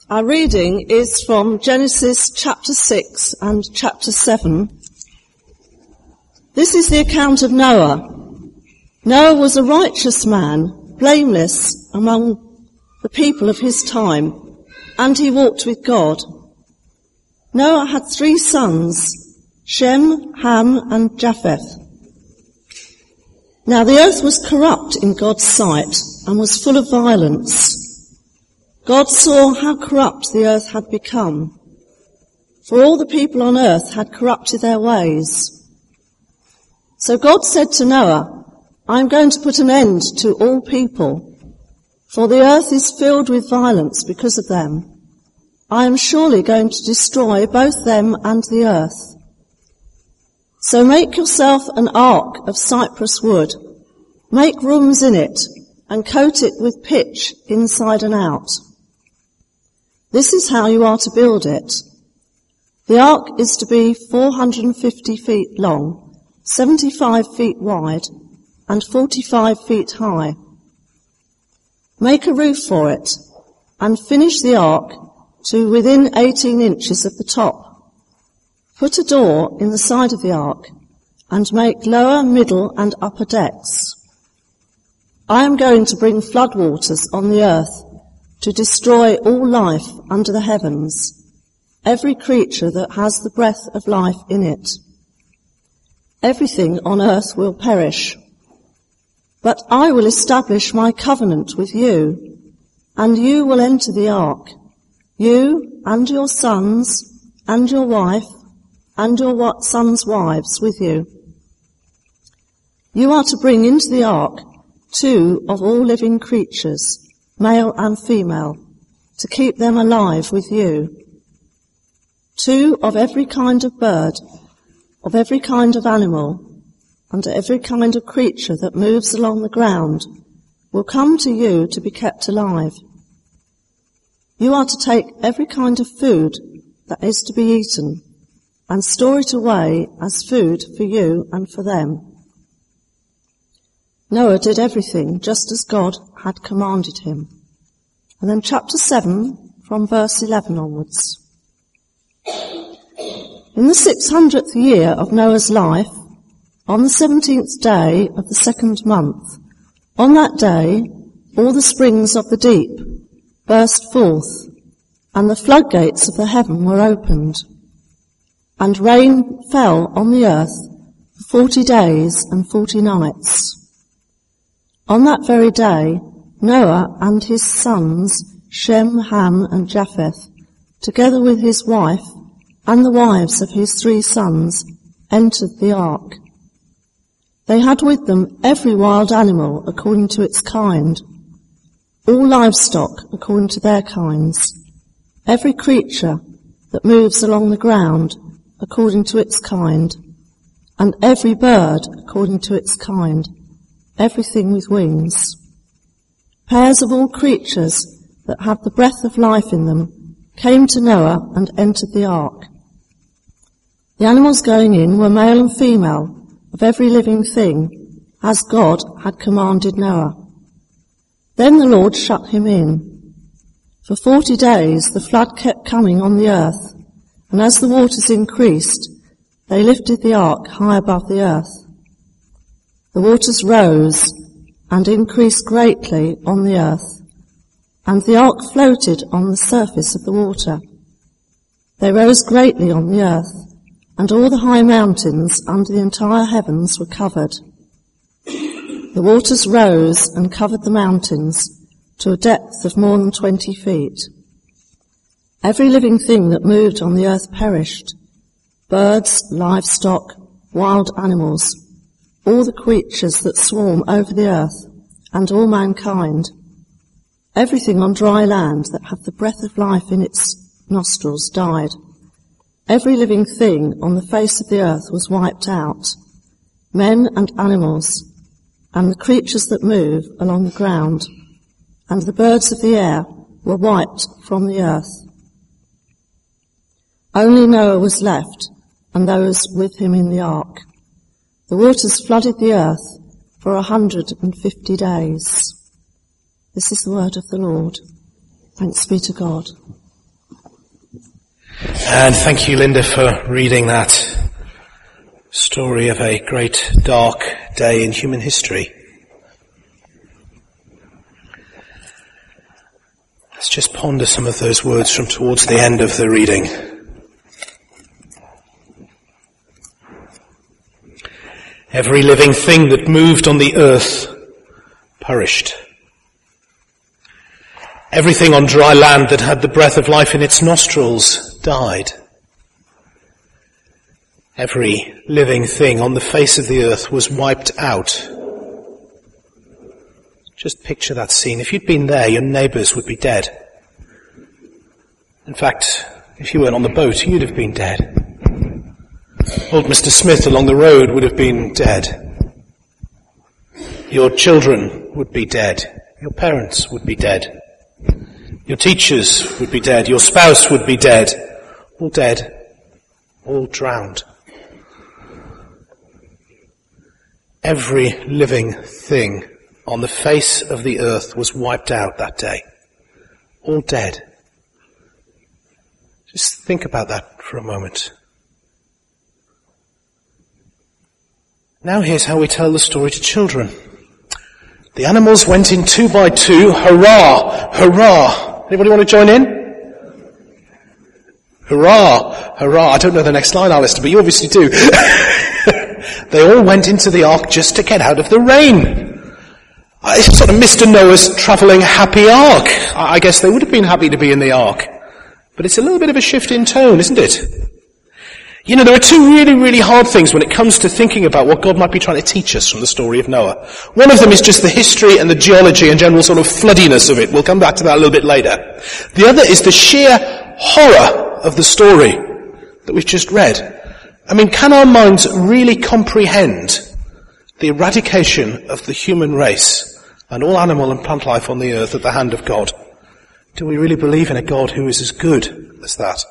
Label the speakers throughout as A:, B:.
A: Our reading is from Genesis chapter 6 and chapter 7. This is the account of Noah. Noah was a righteous man, blameless among the people of his time, and he walked with God. Noah had 3 sons, Shem, Ham, and Japheth. Now the earth was corrupt in God's sight and was full of violence. God saw how corrupt the earth had become, for all the people on earth had corrupted their ways. So God said to Noah, I am going to put an end to all people, for the earth is filled with violence because of them. I am surely going to destroy both them and the earth. So make yourself an ark of cypress wood, make rooms in it, and coat it with pitch inside and out. This is how you are to build it. The ark is to be 450 feet long, 75 feet wide, and 45 feet high. Make a roof for it, and finish the ark to within 18 inches of the top. Put a door in the side of the ark, and make lower, middle, and upper decks. I am going to bring floodwaters on the earth to destroy all life under the heavens, every creature that has the breath of life in it. Everything on earth will perish. But I will establish my covenant with you, and you will enter the ark, you and your sons and your wife and your sons' wives with you. You are to bring into the ark 2 of all living creatures, male and female, to keep them alive with you. 2 of every kind of bird, of every kind of animal, and every kind of creature that moves along the ground will come to you to be kept alive. You are to take every kind of food that is to be eaten and store it away as food for you and for them. Noah did everything just as God had commanded him. And then chapter 7 from verse 11 onwards. In the 600th year of Noah's life, on the 17th day of the 2nd month, on that day all the springs of the deep burst forth, and the floodgates of the heaven were opened, and rain fell on the earth for 40 days and 40 nights. On that very day, Noah and his sons, Shem, Ham, and Japheth, together with his wife and the wives of his 3 sons, entered the ark. They had with them every wild animal according to its kind, all livestock according to their kinds, every creature that moves along the ground according to its kind, and every bird according to its kind, everything with wings. Pairs of all creatures that have the breath of life in them came to Noah and entered the ark. The animals going in were male and female of every living thing, as God had commanded Noah. Then the Lord shut him in. For 40 days the flood kept coming on the earth, and as the waters increased, they lifted the ark high above the earth. The waters rose and increased greatly on the earth, and the ark floated on the surface of the water. They rose greatly on the earth, and all the high mountains under the entire heavens were covered. The waters rose and covered the mountains to a depth of more than 20 feet. Every living thing that moved on the earth perished, birds, livestock, wild animals, all the creatures that swarm over the earth, and all mankind. Everything on dry land that had the breath of life in its nostrils died. Every living thing on the face of the earth was wiped out, men and animals, and the creatures that move along the ground, and the birds of the air were wiped from the earth. Only Noah was left, and those with him in the ark. The waters flooded the earth for 150 days. This is the word of the Lord. Thanks be to God.
B: And thank you, Linda, for reading that story of a great dark day in human history. Let's just ponder some of those words from towards the end of the reading. Every living thing that moved on the earth perished. Everything on dry land that had the breath of life in its nostrils died. Every living thing on the face of the earth was wiped out. Just picture that scene. If you'd been there, your neighbours would be dead. In fact, if you weren't on the boat, you'd have been dead. Old Mr. Smith along the road would have been dead. Your children would be dead. Your parents would be dead. Your teachers would be dead. Your spouse would be dead. All dead. All drowned. Every living thing on the face of the earth was wiped out that day. All dead. Just think about that for a moment. Now here's how we tell the story to children. The animals went in 2 by 2. Hurrah! Hurrah! Anybody want to join in? Hurrah! Hurrah! I don't know the next line, Alistair, but you obviously do. They all went into the ark just to get out of the rain. It's sort of Mr. Noah's travelling happy ark. I guess they would have been happy to be in the ark. But it's a little bit of a shift in tone, isn't it? You know, there are two really, really hard things when it comes to thinking about what God might be trying to teach us from the story of Noah. One of them is just the history and the geology and general sort of floodiness of it. We'll come back to that a little bit later. The other is the sheer horror of the story that we've just read. I mean, can our minds really comprehend the eradication of the human race and all animal and plant life on the earth at the hand of God? Do we really believe in a God who is as good as that?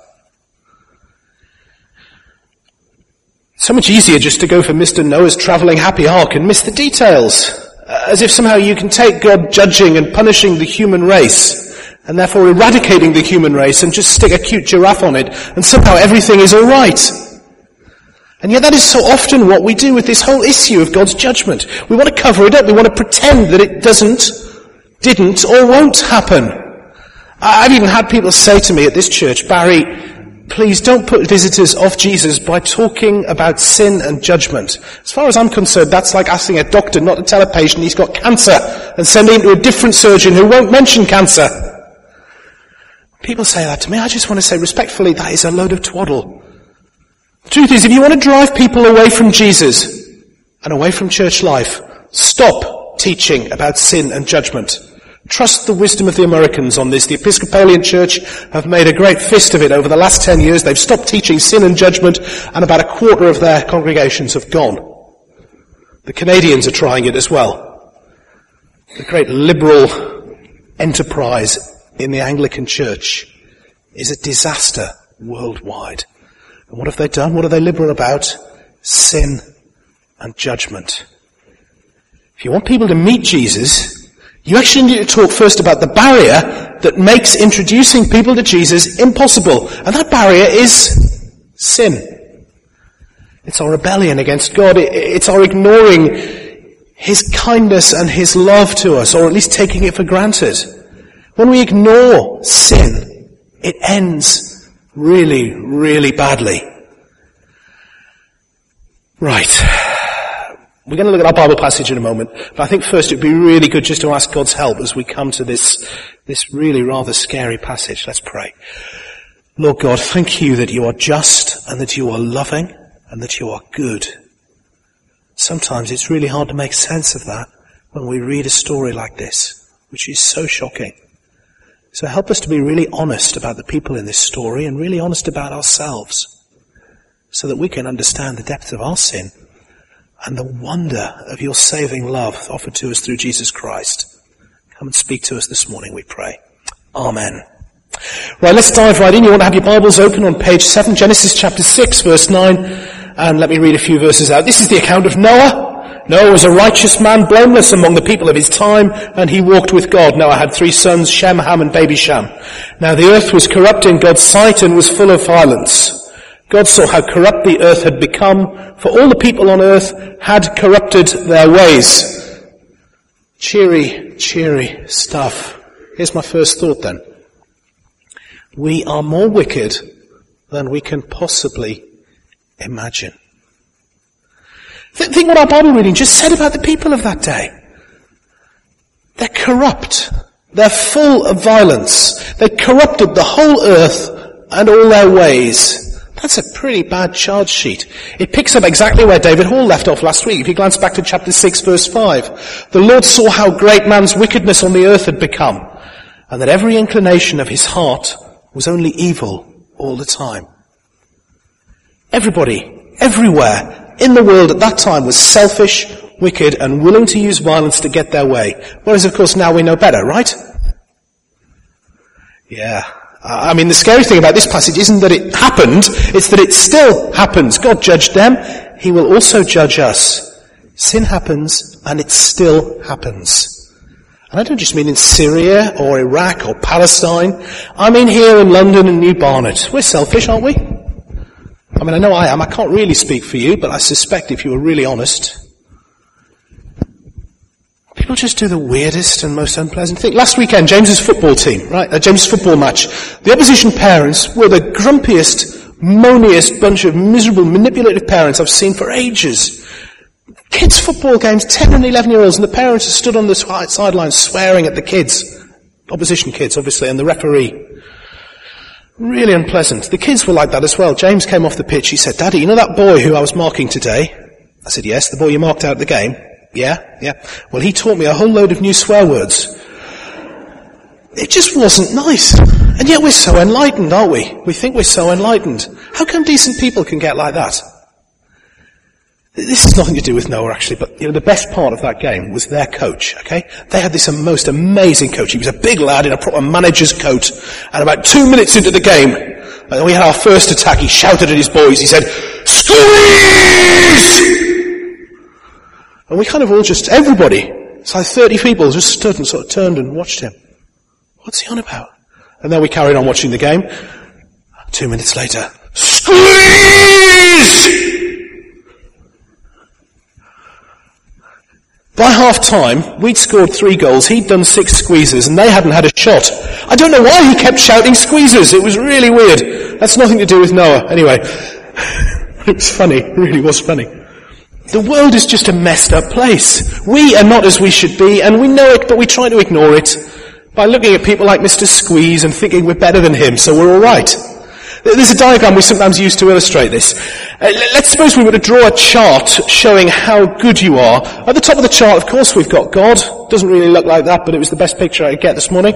B: So much easier just to go for Mr. Noah's travelling happy ark and miss the details. As if somehow you can take God judging and punishing the human race and therefore eradicating the human race and just stick a cute giraffe on it and somehow everything is alright. And yet that is so often what we do with this whole issue of God's judgment. We want to cover it up. We want to pretend that it didn't or won't happen. I've even had people say to me at this church, Barry, please don't put visitors off Jesus by talking about sin and judgment. As far as I'm concerned, that's like asking a doctor not to tell a patient he's got cancer and sending him to a different surgeon who won't mention cancer. People say that to me. I just want to say respectfully, that is a load of twaddle. The truth is, if you want to drive people away from Jesus and away from church life, stop teaching about sin and judgment. Trust the wisdom of the Americans on this. The Episcopalian Church have made a great fist of it over the last 10 years. They've stopped teaching sin and judgment, and about a quarter of their congregations have gone. The Canadians are trying it as well. The great liberal enterprise in the Anglican Church is a disaster worldwide. And what have they done? What are they liberal about? Sin and judgment. If you want people to meet Jesus, you actually need to talk first about the barrier that makes introducing people to Jesus impossible. And that barrier is sin. It's our rebellion against God. It's our ignoring His kindness and His love to us, or at least taking it for granted. When we ignore sin, it ends really, really badly. Right. We're going to look at our Bible passage in a moment, but I think first it would be really good just to ask God's help as we come to this really rather scary passage. Let's pray. Lord God, thank you that you are just and that you are loving and that you are good. Sometimes it's really hard to make sense of that when we read a story like this, which is so shocking. So help us to be really honest about the people in this story and really honest about ourselves so that we can understand the depth of our sin and the wonder of your saving love offered to us through Jesus Christ. Come and speak to us this morning, we pray. Amen. Right, let's dive right in. You want to have your Bibles open on page 7, Genesis chapter 6, verse 9, and let me read a few verses out. This is the account of Noah. Noah was a righteous man, blameless among the people of his time, and he walked with God. Noah had 3 sons, Shem, Ham, and baby Shem. Now the earth was corrupt in God's sight and was full of violence. God saw how corrupt the earth had become, for all the people on earth had corrupted their ways. Cheery stuff. Here's my first thought then. We are more wicked than we can possibly imagine. Think what our Bible reading just said about the people of that day. They're corrupt. They're full of violence. They corrupted the whole earth and all their ways. That's a pretty bad charge sheet. It picks up exactly where David Hall left off last week. If you glance back to chapter 6, verse 5. The Lord saw how great man's wickedness on the earth had become, and that every inclination of his heart was only evil all the time. Everybody, everywhere, in the world at that time was selfish, wicked, and willing to use violence to get their way. Whereas, of course, now we know better, right? Yeah. I mean, the scary thing about this passage isn't that it happened, it's that it still happens. God judged them, He will also judge us. Sin happens, and it still happens. And I don't just mean in Syria, or Iraq, or Palestine. I mean here in London and New Barnet. We're selfish, aren't we? I mean, I know I am. I can't really speak for you, but I suspect if you were really honest, people just do the weirdest and most unpleasant thing. Last weekend, James's football team, right? James's football match. The opposition parents were the grumpiest, moaniest bunch of miserable, manipulative parents I've seen for ages. Kids' football games, 10 and 11-year-olds, and the parents are stood on the sidelines swearing at the kids. Opposition kids, obviously, and the referee. Really unpleasant. The kids were like that as well. James came off the pitch. He said, "Daddy, you know that boy who I was marking today?" I said, "Yes, the boy you marked out at the game." Yeah. Well, he taught me a whole load of new swear words. It just wasn't nice. And yet we're so enlightened, aren't we? We think we're so enlightened. How come decent people can get like that? This has nothing to do with Noah, actually, but the best part of that game was their coach, okay? They had this most amazing coach. He was a big lad in a proper manager's coat, and about 2 minutes into the game, we had our first attack. He shouted at his boys. He said, "Squeeze!" And we kind of all everybody, it's like 30 people, just stood and sort of turned and watched him. What's he on about? And then we carried on watching the game. 2 minutes later, "Squeeze!" By half-time, we'd scored 3 goals, he'd done 6 squeezes, and they hadn't had a shot. I don't know why he kept shouting squeezes. It was really weird. That's nothing to do with Noah. Anyway, it was funny. It really was funny. The world is just a messed up place. We are not as we should be, and we know it, but we try to ignore it by looking at people like Mr. Squeeze and thinking we're better than him, so we're all right. There's a diagram we sometimes use to illustrate this. Let's suppose we were to draw a chart showing how good you are. At the top of the chart, of course, we've got God. Doesn't really look like that, but it was the best picture I could get this morning.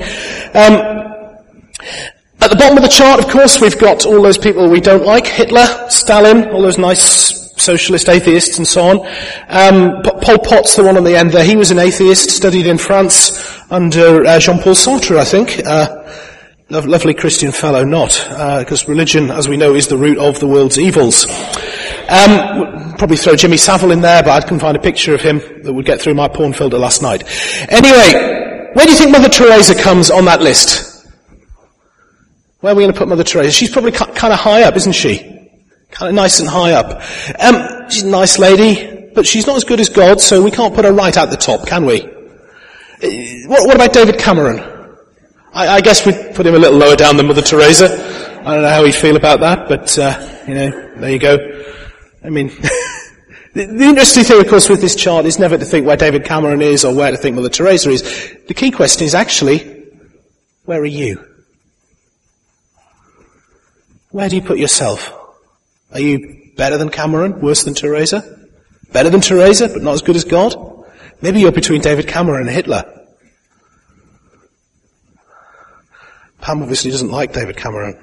B: At the bottom of the chart, of course, we've got all those people we don't like. Hitler, Stalin, all those nice socialist atheists and so on. Pol Pot's the one on the end there. He was an atheist, studied in France under Jean-Paul Sartre, I think. Lovely Christian fellow, not, because religion, as we know, is the root of the world's evils. Probably throw Jimmy Savile in there, but I couldn't find a picture of him that would get through my porn filter last night. Anyway, where do you think Mother Teresa comes on that list? Where are we going to put Mother Teresa? She's probably kind of high up, isn't she? Kind of nice and high up. She's a nice lady, but she's not as good as God, so we can't put her right at the top, can we? What about David Cameron? I guess we'd put him a little lower down than Mother Teresa. I don't know how he'd feel about that, but, there you go. I mean, the interesting thing, of course, with this chart is never to think where David Cameron is or where to think Mother Teresa is. The key question is actually, where are you? Where do you put yourself? Are you better than Cameron, worse than Teresa? Better than Teresa, but not as good as God? Maybe you're between David Cameron and Hitler. Pam obviously doesn't like David Cameron.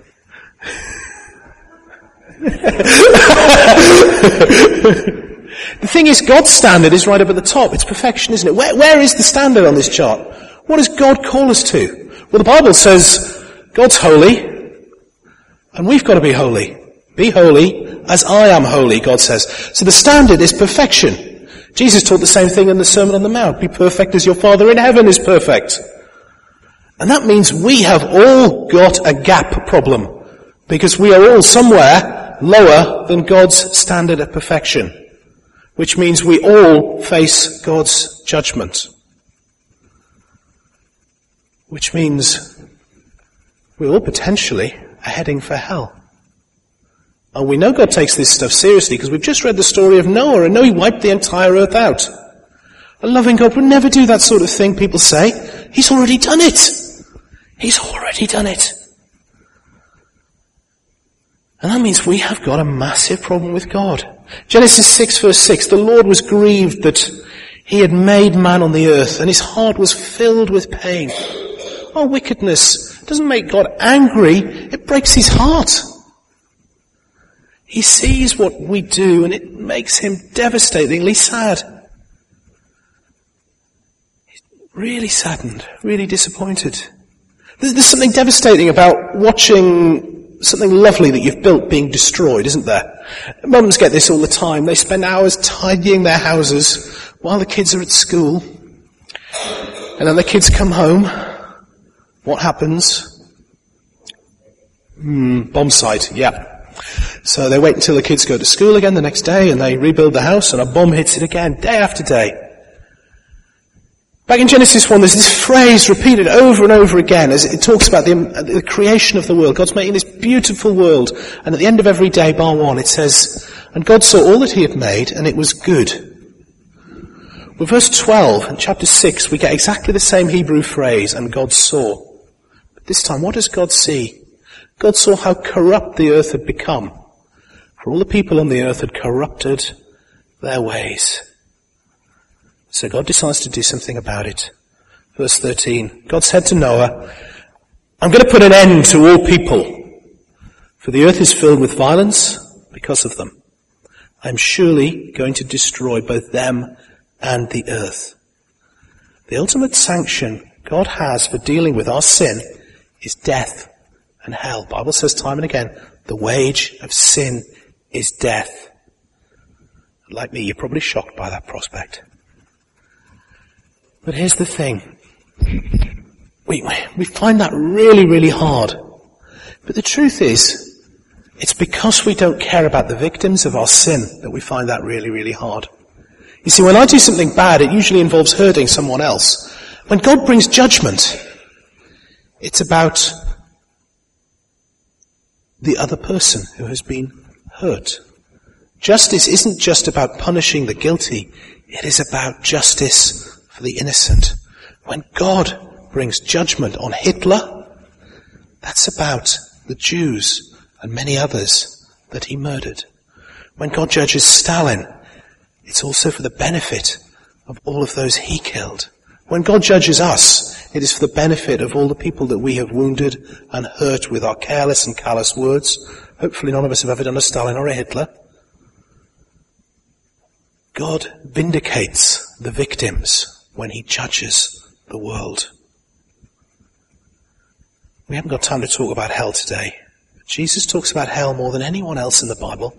B: The thing is, God's standard is right up at the top. It's perfection, isn't it? Where is the standard on this chart? What does God call us to? Well, the Bible says God's holy, and we've got to be holy. Be holy as I am holy, God says. So the standard is perfection. Jesus taught the same thing in the Sermon on the Mount. Be perfect as your Father in heaven is perfect. And that means we have all got a gap problem, because we are all somewhere lower than God's standard of perfection, which means we all face God's judgment, which means we all potentially are heading for hell. And we know God takes this stuff seriously because we've just read the story of Noah, and know he wiped the entire earth out. A loving God would never do that sort of thing, people say. He's already done it. He's already done it. And that means we have got a massive problem with God. Genesis 6 verse 6, the Lord was grieved that he had made man on the earth, and his heart was filled with pain. Our wickedness doesn't make God angry, it breaks his heart. He sees what we do, and it makes him devastatingly sad. He's really saddened, really disappointed. There's something devastating about watching something lovely that you've built being destroyed, isn't there? Mums get this all the time. They spend hours tidying their houses while the kids are at school. And then the kids come home. What happens? Bomb site, yeah. So they wait until the kids go to school again the next day, and they rebuild the house, and a bomb hits it again, day after day. Back in Genesis 1, there's this phrase repeated over and over again as it talks about the creation of the world. God's making this beautiful world, and at the end of every day, bar one, it says, and God saw all that he had made, and it was good. With verse 12 in chapter 6, we get exactly the same Hebrew phrase, and God saw. But this time, what does God see? God saw how corrupt the earth had become, for all the people on the earth had corrupted their ways. So God decides to do something about it. Verse 13, God said to Noah, I'm going to put an end to all people, for the earth is filled with violence because of them. I'm surely going to destroy both them and the earth. The ultimate sanction God has for dealing with our sin is death and hell. The Bible says time and again, the wage of sin is death. Like me, you're probably shocked by that prospect. But here's the thing. We find that really, really hard. But the truth is, it's because we don't care about the victims of our sin that we find that really, really hard. You see, when I do something bad, it usually involves hurting someone else. When God brings judgment, it's about the other person who has been hurt. Justice isn't just about punishing the guilty, it is about justice for the innocent. When God brings judgment on Hitler, that's about the Jews and many others that he murdered. When God judges Stalin, it's also for the benefit of all of those he killed. When God judges us, it is for the benefit of all the people that we have wounded and hurt with our careless and callous words. Hopefully none of us have ever done a Stalin or a Hitler. God vindicates the victims when he judges the world. We haven't got time to talk about hell today. Jesus talks about hell more than anyone else in the Bible.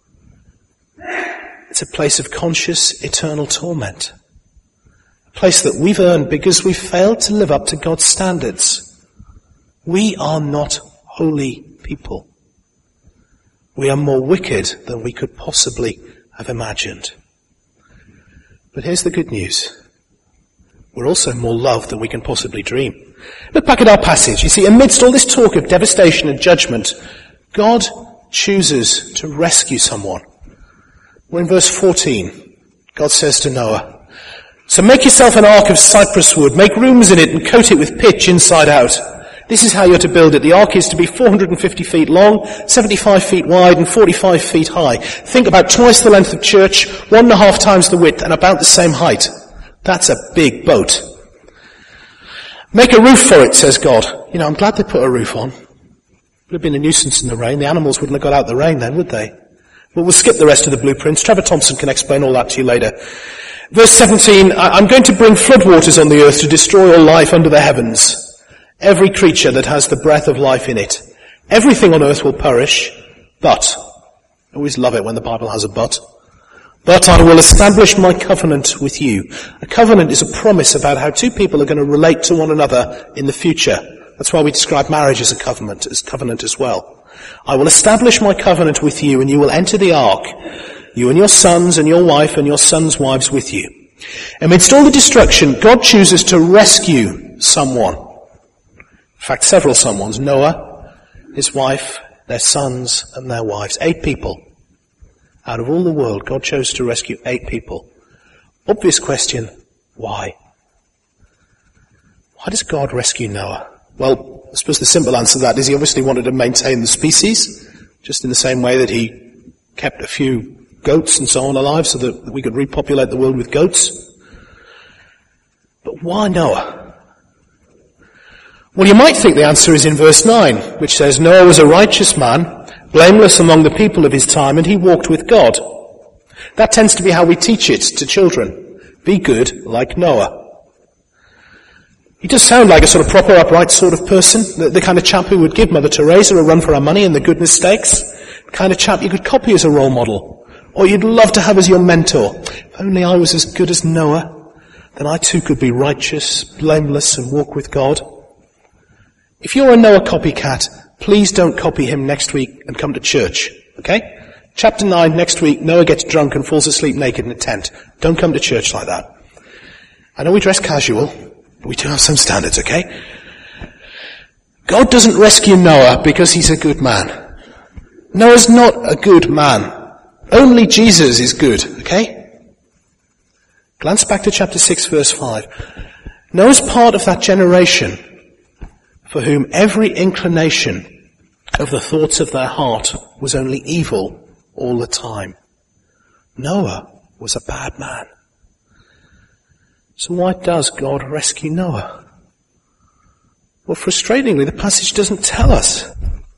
B: It's a place of conscious, eternal torment. A place that we've earned because we failed to live up to God's standards. We are not holy people. We are more wicked than we could possibly have imagined. But here's the good news. We're also more loved than we can possibly dream. Look back at our passage. You see, amidst all this talk of devastation and judgment, God chooses to rescue someone. We're in verse 14. God says to Noah, so make yourself an ark of cypress wood, make rooms in it and coat it with pitch inside out. This is how you're to build it. The ark is to be 450 feet long, 75 feet wide and 45 feet high. Think about twice the length of church, 1.5 times the width and about the same height. That's a big boat. Make a roof for it, says God. You know, I'm glad they put a roof on. It would have been a nuisance in the rain. The animals wouldn't have got out the rain then, would they? Well, we'll skip the rest of the blueprints. Trevor Thompson can explain all that to you later. Verse 17, I'm going to bring floodwaters on the earth to destroy all life under the heavens. Every creature that has the breath of life in it. Everything on earth will perish, but, I always love it when the Bible has a but But I will establish my covenant with you. A covenant is a promise about how two people are going to relate to one another in the future. That's why we describe marriage as a covenant as well. I will establish my covenant with you, and you will enter the ark, you and your sons and your wife and your sons' wives with you. Amidst all the destruction, God chooses to rescue someone. In fact, several someones. Noah, his wife, their sons and their wives. 8 people. Out of all the world, God chose to rescue 8 people. Obvious question, why? Why does God rescue Noah? Well, I suppose the simple answer to that is he obviously wanted to maintain the species, just in the same way that he kept a few goats and so on alive so that we could repopulate the world with goats. But why Noah? Well, you might think the answer is in verse 9, which says, Noah was a righteous man, blameless among the people of his time, and he walked with God. That tends to be how we teach it to children. Be good like Noah. He does sound like a sort of proper, upright sort of person, the kind of chap who would give Mother Teresa a run for her money in the goodness stakes, the kind of chap you could copy as a role model, or you'd love to have as your mentor. If only I was as good as Noah, then I too could be righteous, blameless, and walk with God. If you're a Noah copycat, please don't copy him next week and come to church, okay? Chapter 9, next week, Noah gets drunk and falls asleep naked in a tent. Don't come to church like that. I know we dress casual, but we do have some standards, okay? God doesn't rescue Noah because he's a good man. Noah's not a good man. Only Jesus is good, okay? Glance back to chapter 6, verse 5. Noah's part of that generation for whom every inclination of the thoughts of their heart was only evil all the time. Noah was a bad man. So why does God rescue Noah? Well, frustratingly, the passage doesn't tell us.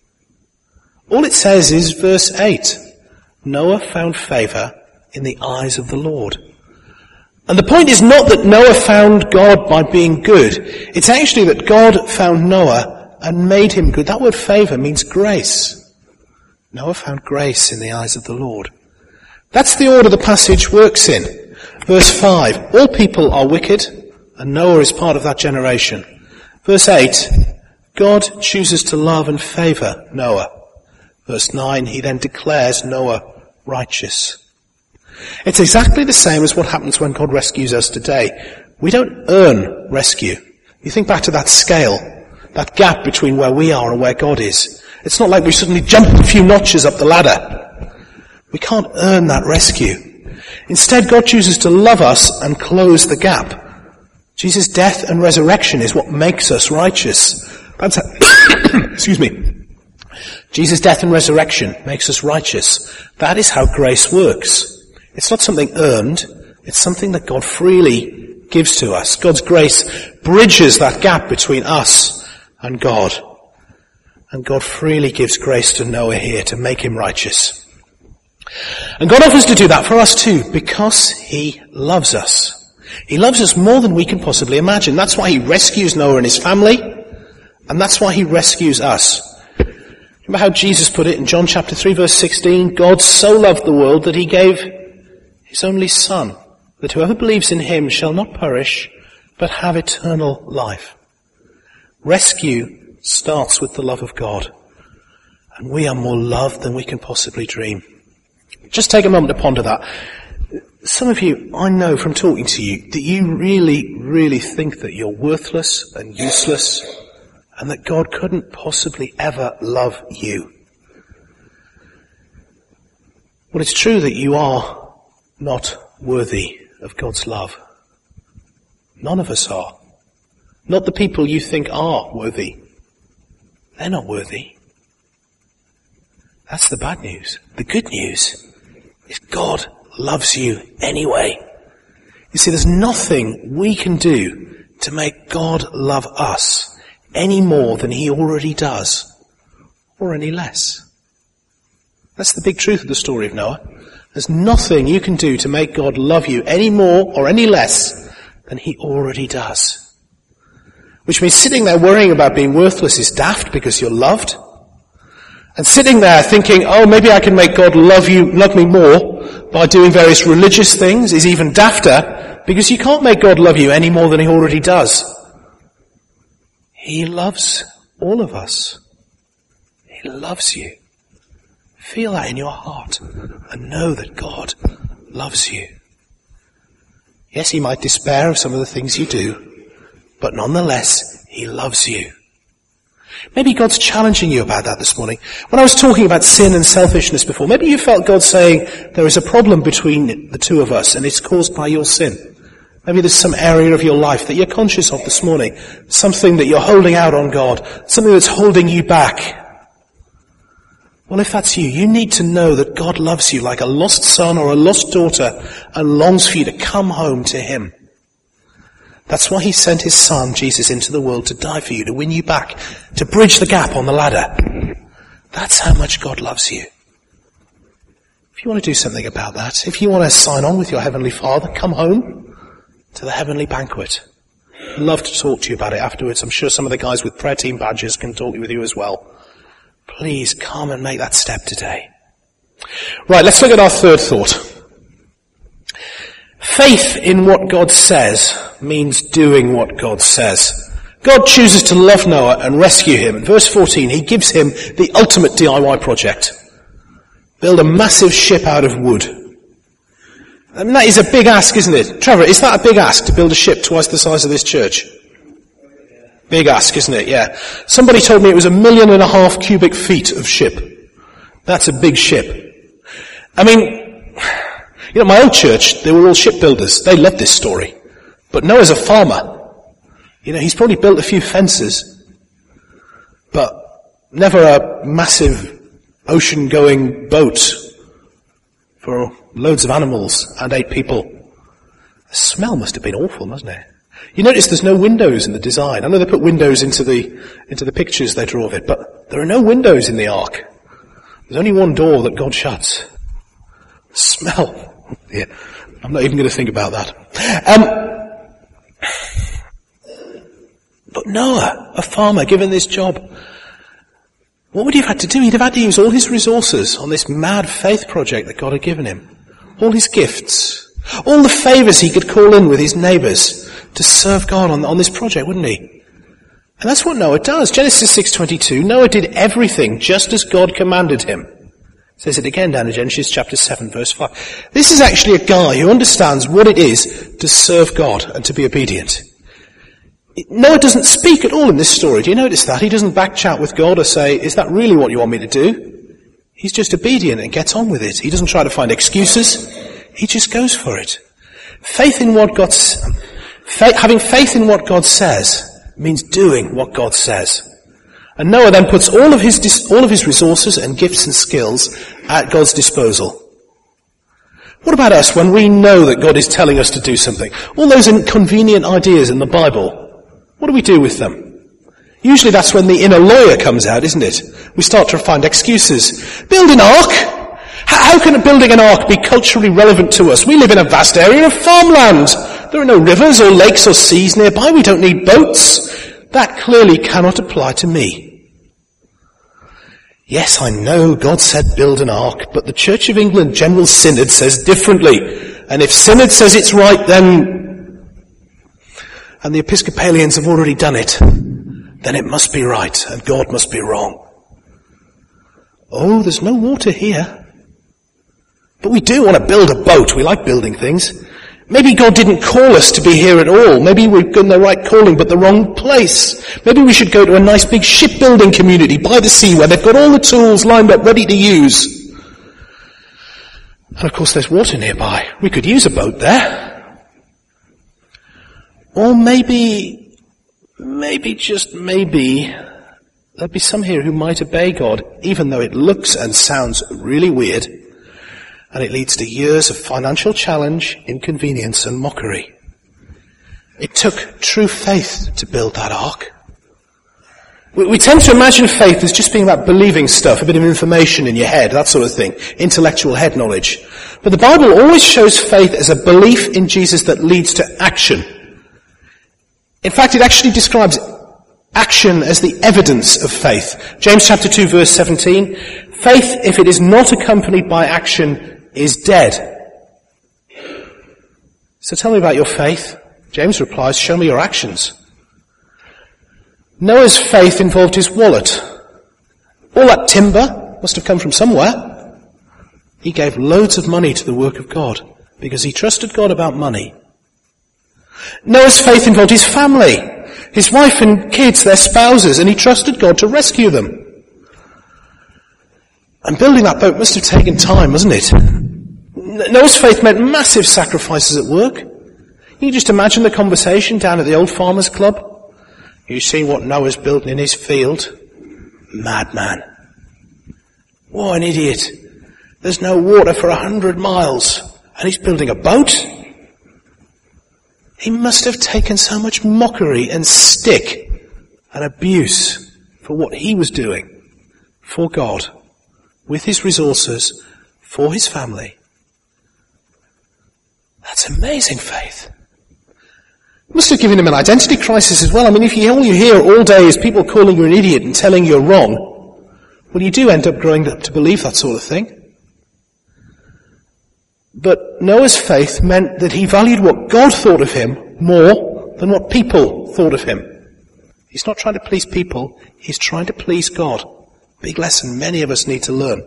B: All it says is verse 8. Noah found favor in the eyes of the Lord. And the point is not that Noah found God by being good. It's actually that God found Noah and made him good. That word favor means grace. Noah found grace in the eyes of the Lord. That's the order the passage works in. Verse 5, all people are wicked, and Noah is part of that generation. Verse 8, God chooses to love and favor Noah. Verse 9, he then declares Noah righteous. It's exactly the same as what happens when God rescues us today. We don't earn rescue. You think back to that scale, that gap between where we are and where God is. It's not like we suddenly jump a few notches up the ladder. We can't earn that rescue. Instead, God chooses to love us and close the gap. Jesus' death and resurrection is what makes us righteous. That's excuse me. Jesus' death and resurrection makes us righteous. That is how grace works. It's not something earned. It's something that God freely gives to us. God's grace bridges that gap between us and God. And God freely gives grace to Noah here to make him righteous. And God offers to do that for us too, because he loves us. He loves us more than we can possibly imagine. That's why he rescues Noah and his family, and that's why he rescues us. Remember how Jesus put it in John chapter 3 verse 16, God so loved the world that he gave his only Son, that whoever believes in him shall not perish, but have eternal life. Rescue starts with the love of God, and we are more loved than we can possibly dream. Just take a moment to ponder that. Some of you, I know from talking to you, that you really, really think that you're worthless and useless, and that God couldn't possibly ever love you. Well, it's true that you are not worthy of God's love. None of us are. Not the people you think are worthy. They're not worthy. That's the bad news. The good news is God loves you anyway. You see, there's nothing we can do to make God love us any more than he already does, or any less. That's the big truth of the story of Noah. There's nothing you can do to make God love you any more or any less than he already does. Which means sitting there worrying about being worthless is daft because you're loved. And sitting there thinking, oh, maybe I can make God love me more by doing various religious things is even dafter, because you can't make God love you any more than he already does. He loves all of us. He loves you. Feel that in your heart and know that God loves you. Yes, he might despair of some of the things you do, but nonetheless, he loves you. Maybe God's challenging you about that this morning. When I was talking about sin and selfishness before, maybe you felt God saying there is a problem between the two of us and it's caused by your sin. Maybe there's some area of your life that you're conscious of this morning, something that you're holding out on God, something that's holding you back. Well, if that's you, you need to know that God loves you like a lost son or a lost daughter and longs for you to come home to him. That's why he sent his son, Jesus, into the world to die for you, to win you back, to bridge the gap on the ladder. That's how much God loves you. If you want to do something about that, if you want to sign on with your Heavenly Father, come home to the heavenly banquet. I'd love to talk to you about it afterwards. I'm sure some of the guys with prayer team badges can talk with you as well. Please come and make that step today. Right, let's look at our third thought. Faith in what God says means doing what God says. God chooses to love Noah and rescue him. In verse 14, he gives him the ultimate DIY project. Build a massive ship out of wood. I mean, that is a big ask, isn't it? Trevor, is that a big ask to build a ship twice the size of this church? Big ask, isn't it? Yeah. Somebody told me it was 1.5 million cubic feet of ship. That's a big ship. I mean, you know, my old church, they were all shipbuilders. They loved this story. But Noah's a farmer. You know, he's probably built a few fences, but never a massive ocean-going boat for loads of animals and 8 people. The smell must have been awful, mustn't it? You notice there's no windows in the design. I know they put windows into the pictures they draw of it, but there are no windows in the ark. There's only one door that God shuts. Smell. Yeah, I'm not even going to think about that. But Noah, a farmer, given this job, what would he have had to do? He'd have had to use all his resources on this mad faith project that God had given him. All his gifts, all the favours he could call in with his neighbours to serve God on this project, wouldn't he? And that's what Noah does. Genesis 6:22, Noah did everything just as God commanded him. It says it again down in Genesis chapter 7, verse 5. This is actually a guy who understands what it is to serve God and to be obedient. Noah doesn't speak at all in this story. Do you notice that? He doesn't backchat with God or say, is that really what you want me to do? He's just obedient and gets on with it. He doesn't try to find excuses. He just goes for it. Having faith in what God says means doing what God says. And Noah then puts all of his resources and gifts and skills at God's disposal. What about us when we know that God is telling us to do something? All those inconvenient ideas in the Bible, what do we do with them? Usually that's when the inner lawyer comes out, isn't it? We start to find excuses. Build an ark? How can building an ark be culturally relevant to us? We live in a vast area of farmland. There are no rivers or lakes or seas nearby. We don't need boats. That clearly cannot apply to me. Yes, I know God said build an ark, but the Church of England General Synod says differently. And if Synod says it's right, then, and the Episcopalians have already done it, then it must be right, and God must be wrong. Oh, there's no water here. But we do want to build a boat. We like building things. Maybe God didn't call us to be here at all. Maybe we've got the right calling, but the wrong place. Maybe we should go to a nice big shipbuilding community by the sea where they've got all the tools lined up ready to use. And of course there's water nearby. We could use a boat there. Or maybe, just maybe, there'd be some here who might obey God, even though it looks and sounds really weird. And it leads to years of financial challenge, inconvenience and mockery. It took true faith to build that ark. We tend to imagine faith as just being about believing stuff, a bit of information in your head, that sort of thing, intellectual head knowledge. But the Bible always shows faith as a belief in Jesus that leads to action. In fact, it actually describes action as the evidence of faith. James chapter 2 verse 17, faith, if it is not accompanied by action, is dead. So tell me about your faith. James replies, show me your actions. Noah's faith involved his wallet. All that timber must have come from somewhere. He gave loads of money to the work of God because he trusted God about money. Noah's faith involved his family, his wife and kids, their spouses, and he trusted God to rescue them. And building that boat must have taken time, mustn't it? Noah's faith meant massive sacrifices at work. You just imagine the conversation down at the old farmers' club. You see what Noah's building in his field? Madman. What an idiot. There's no water for 100 miles, and he's building a boat? He must have taken so much mockery and stick and abuse for what he was doing for God, with his resources, for his family. That's amazing faith. It must have given him an identity crisis as well. I mean, if all you hear all day is people calling you an idiot and telling you you're wrong, well, you do end up growing up to believe that sort of thing. But Noah's faith meant that he valued what God thought of him more than what people thought of him. He's not trying to please people, he's trying to please God. Big lesson many of us need to learn.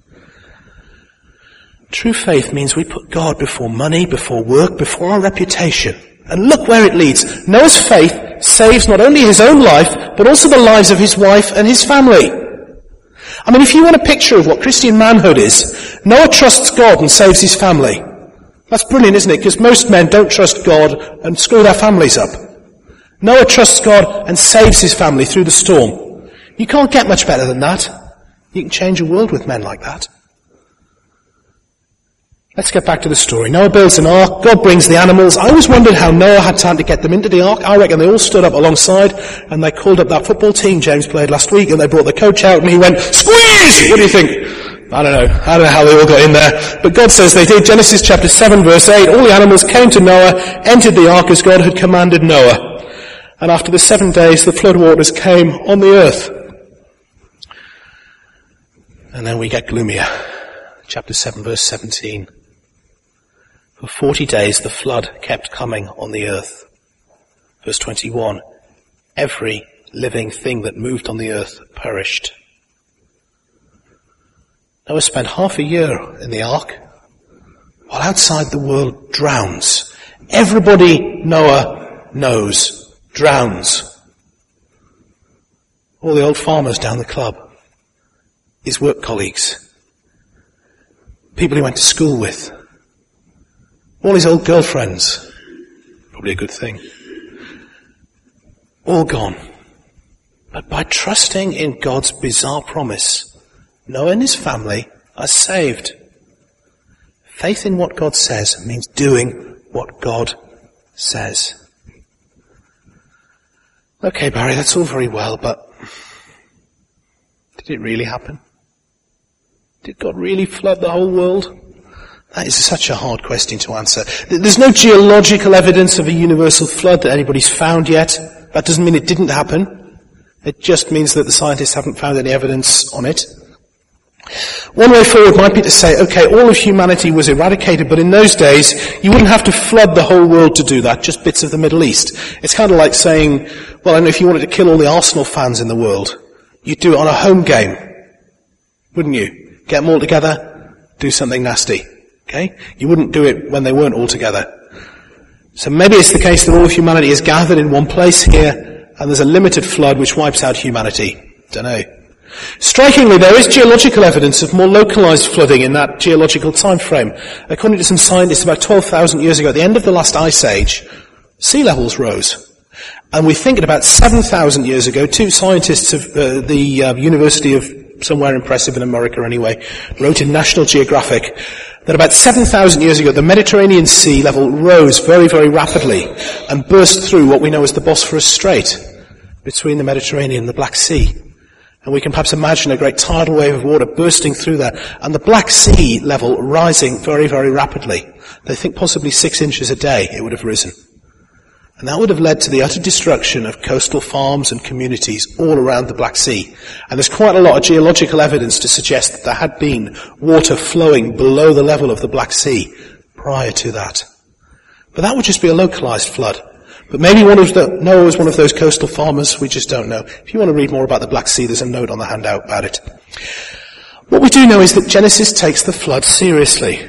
B: True faith means we put God before money, before work, before our reputation. And look where it leads. Noah's faith saves not only his own life, but also the lives of his wife and his family. I mean, if you want a picture of what Christian manhood is, Noah trusts God and saves his family. That's brilliant, isn't it? Because most men don't trust God and screw their families up. Noah trusts God and saves his family through the storm. You can't get much better than that. You can change a world with men like that. Let's get back to the story. Noah builds an ark. God brings the animals. I always wondered how Noah had time to get them into the ark. I reckon they all stood up alongside and they called up that football team James played last week and they brought the coach out and he went, squeeze! What do you think? I don't know how they all got in there. But God says they did. Genesis chapter 7 verse 8, all the animals came to Noah, entered the ark as God had commanded Noah. And after the 7 days the flood waters came on the earth. And then we get gloomier. Chapter 7 verse 17. For 40 days the flood kept coming on the earth. Verse 21. Every living thing that moved on the earth perished. Noah spent half a year in the ark, while outside the world drowns. Everybody Noah knows drowns. All the old farmers down the club, his work colleagues, people he went to school with, all his old girlfriends, probably a good thing, all gone. But by trusting in God's bizarre promise, Noah and his family are saved. Faith in what God says means doing what God says. Okay, Barry, that's all very well, but did it really happen? Did God really flood the whole world? That is such a hard question to answer. There's no geological evidence of a universal flood that anybody's found yet. That doesn't mean it didn't happen. It just means that the scientists haven't found any evidence on it. One way forward might be to say, okay, all of humanity was eradicated, but in those days, you wouldn't have to flood the whole world to do that, just bits of the Middle East. It's kind of like saying, well, I don't know, if you wanted to kill all the Arsenal fans in the world, you'd do it on a home game, wouldn't you? Get them all together, do something nasty. Okay? You wouldn't do it when they weren't all together. So maybe it's the case that all of humanity is gathered in one place here, and there's a limited flood which wipes out humanity. Don't know. Strikingly, there is geological evidence of more localized flooding in that geological time frame. According to some scientists, about 12,000 years ago, at the end of the last ice age, sea levels rose. And we think at about 7,000 years ago, two scientists of the University of somewhere impressive in America anyway, wrote in National Geographic that about 7,000 years ago the Mediterranean sea level rose very, very rapidly and burst through what we know as the Bosphorus Strait between the Mediterranean and the Black Sea. And we can perhaps imagine a great tidal wave of water bursting through that and the Black Sea level rising very, very rapidly. They think possibly 6 inches a day it would have risen. And that would have led to the utter destruction of coastal farms and communities all around the Black Sea. And there's quite a lot of geological evidence to suggest that there had been water flowing below the level of the Black Sea prior to that. But that would just be a localized flood. But maybe Noah was one of those coastal farmers, we just don't know. If you want to read more about the Black Sea, there's a note on the handout about it. What we do know is that Genesis takes the flood seriously.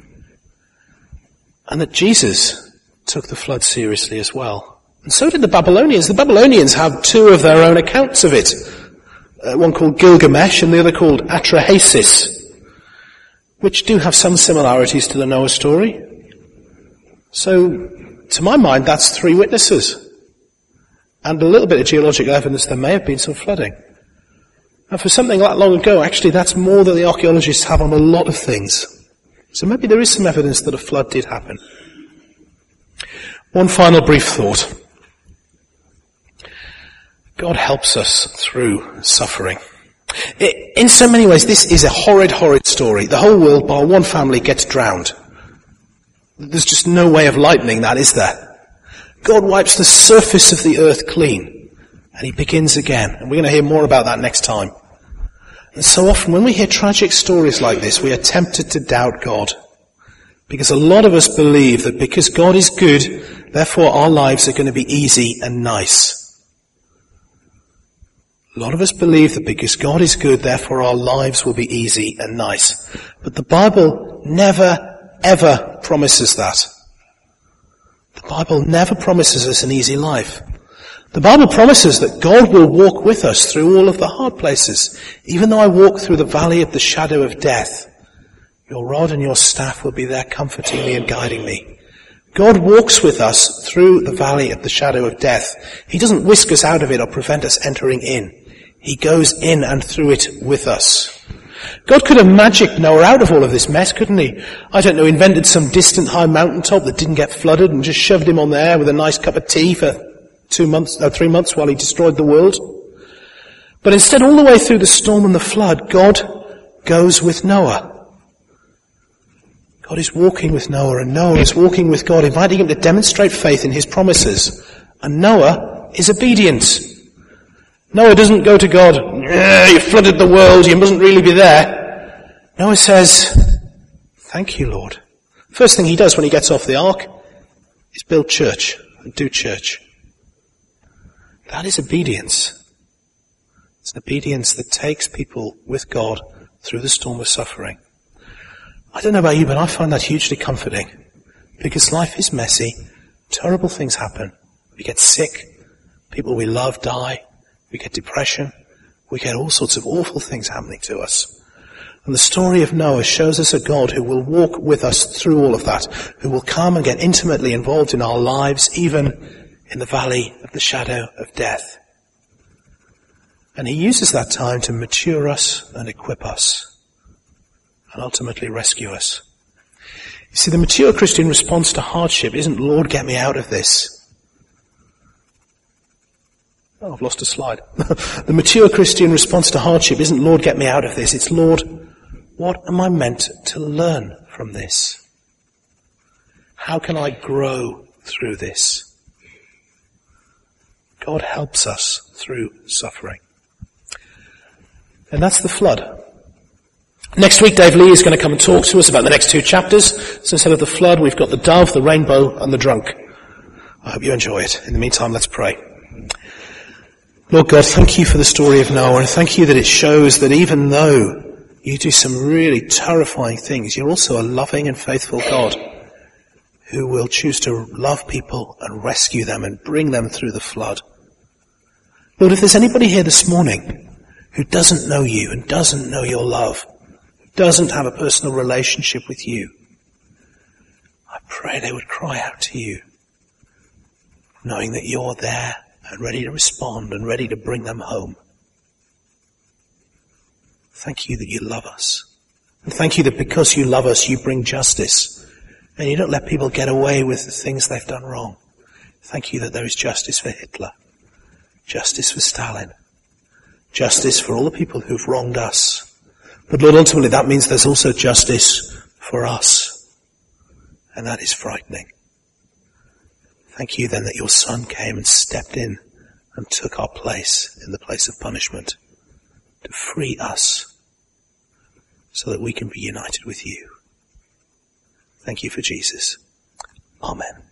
B: And that Jesus took the flood seriously as well. And so did the Babylonians. The Babylonians have two of their own accounts of it. One called Gilgamesh and the other called Atrahasis, which do have some similarities to the Noah story. So, to my mind, that's three witnesses. And a little bit of geological evidence there may have been some flooding. And for something that long ago, actually that's more than the archaeologists have on a lot of things. So maybe there is some evidence that a flood did happen. One final brief thought. God helps us through suffering. In so many ways, this is a horrid, horrid story. The whole world, bar one family, gets drowned. There's just no way of lightening that, is there? God wipes the surface of the earth clean, and he begins again. And we're going to hear more about that next time. And so often when we hear tragic stories like this, we are tempted to doubt God. Because a lot of us believe that because God is good, therefore our lives are going to be easy and nice. A lot of us believe that because God is good, therefore our lives will be easy and nice. But the Bible never, ever promises that. The Bible never promises us an easy life. The Bible promises that God will walk with us through all of the hard places. Even though I walk through the valley of the shadow of death, your rod and your staff will be there comforting me and guiding me. God walks with us through the valley of the shadow of death. He doesn't whisk us out of it or prevent us entering in. He goes in and through it with us. God could have magicked Noah out of all of this mess, couldn't he? I don't know, invented some distant high mountaintop that didn't get flooded and just shoved him on there with a nice cup of tea for 3 months while he destroyed the world. But instead, all the way through the storm and the flood, God goes with Noah. God is walking with Noah, and Noah is walking with God, inviting him to demonstrate faith in his promises. And Noah is obedient. Noah doesn't go to God, you flooded the world, you mustn't really be there. Noah says, thank you, Lord. First thing he does when he gets off the ark is build church and do church. That is obedience. It's an obedience that takes people with God through the storm of suffering. I don't know about you, but I find that hugely comforting. Because life is messy, terrible things happen. We get sick, people we love die, we get depression, we get all sorts of awful things happening to us. And the story of Noah shows us a God who will walk with us through all of that, who will come and get intimately involved in our lives, even in the valley of the shadow of death. And he uses that time to mature us and equip us, and ultimately rescue us. You see, the mature Christian response to hardship isn't, Lord, get me out of this. Oh, I've lost a slide. The mature Christian response to hardship isn't, Lord, get me out of this. It's, Lord, what am I meant to learn from this? How can I grow through this? God helps us through suffering. And that's the flood. Next week, Dave Lee is going to come and talk to us about the next 2 chapters. So instead of the flood, we've got the dove, the rainbow, and the drunk. I hope you enjoy it. In the meantime, let's pray. Lord God, thank you for the story of Noah, and thank you that it shows that even though you do some really terrifying things, you're also a loving and faithful God who will choose to love people and rescue them and bring them through the flood. Lord, if there's anybody here this morning who doesn't know you and doesn't know your love, who doesn't have a personal relationship with you, I pray they would cry out to you, knowing that you're there and ready to respond and ready to bring them home. Thank you that you love us. And thank you that because you love us, you bring justice. And you don't let people get away with the things they've done wrong. Thank you that there is justice for Hitler. Justice for Stalin. Justice for all the people who've wronged us. But Lord, ultimately that means there's also justice for us. And that is frightening. Thank you then that your Son came and stepped in and took our place in the place of punishment to free us so that we can be united with you. Thank you for Jesus. Amen.